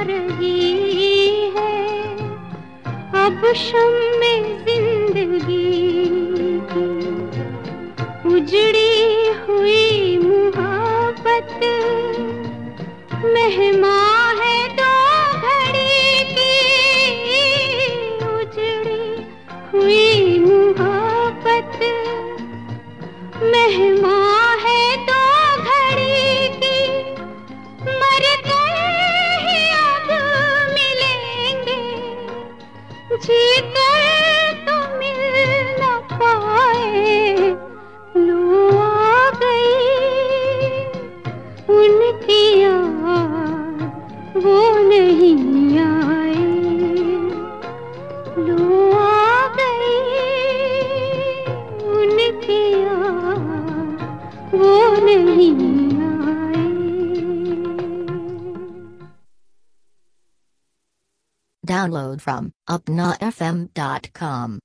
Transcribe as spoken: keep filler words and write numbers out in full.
रही है अब शम्मे जिंदगी की, उजड़ी हुई मोहब्बत मेहमान है दो घड़ी की, उजड़ी हुई मोहब्बत मेहमान है दो घड़ी की, मर गए ही अब मिलेंगे, जी कर तो मिल न पाए। लो आ गई उनकी याद वो नहीं आए, लो आ गई उनकी याद वो नहीं आए। Download from upna f m dot com.